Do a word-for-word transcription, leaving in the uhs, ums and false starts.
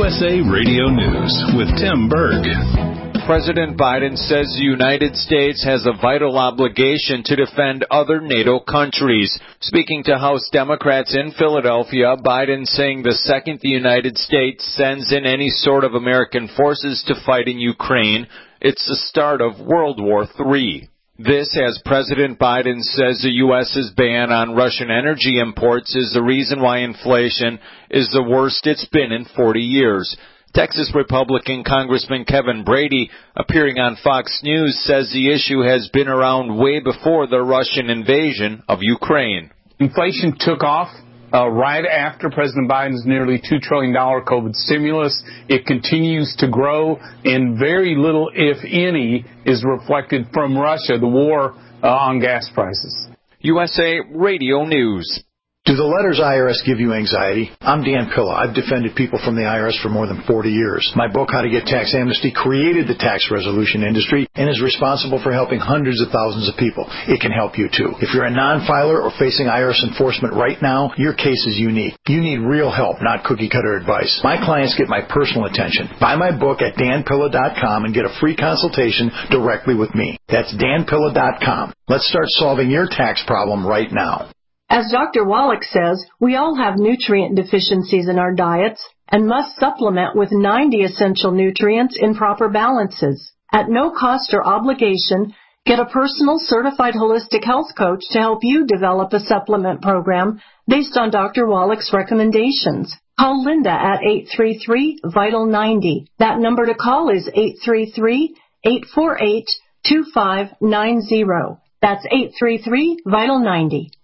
U S A Radio News with Tim Berg. President Biden says the United States has a vital obligation to defend other NATO countries. Speaking to House Democrats in Philadelphia, Biden saying the second the United States sends in any sort of American forces to fight in Ukraine, it's the start of World War Three. This as President Biden says the U S's ban on Russian energy imports is the reason why inflation is the worst it's been in forty years. Texas Republican Congressman Kevin Brady, appearing on Fox News, says the issue has been around way before the Russian invasion of Ukraine. Inflation took off uh, right after President Biden's nearly two trillion dollars COVID stimulus. It continues to grow, and very little, if any, is reflected from Russia, the war uh, on gas prices. U S A Radio News. Do the letters I R S give you anxiety? I'm Dan Pilla. I've defended people from the I R S for more than forty years. My book, How to Get Tax Amnesty, created the tax resolution industry and is responsible for helping hundreds of thousands of people. It can help you, too. If you're a non-filer or facing I R S enforcement right now, your case is unique. You need real help, not cookie-cutter advice. My clients get my personal attention. Buy my book at dan pilla dot com and get a free consultation directly with me. That's dan pilla dot com. Let's start solving your tax problem right now. As Doctor Wallach says, we all have nutrient deficiencies in our diets and must supplement with ninety essential nutrients in proper balances. At no cost or obligation, get a personal certified holistic health coach to help you develop a supplement program based on Doctor Wallach's recommendations. Call Linda at eight three three, vital ninety. That number to call is eight three three, eight four eight, two five nine zero. That's eight three three, vital ninety.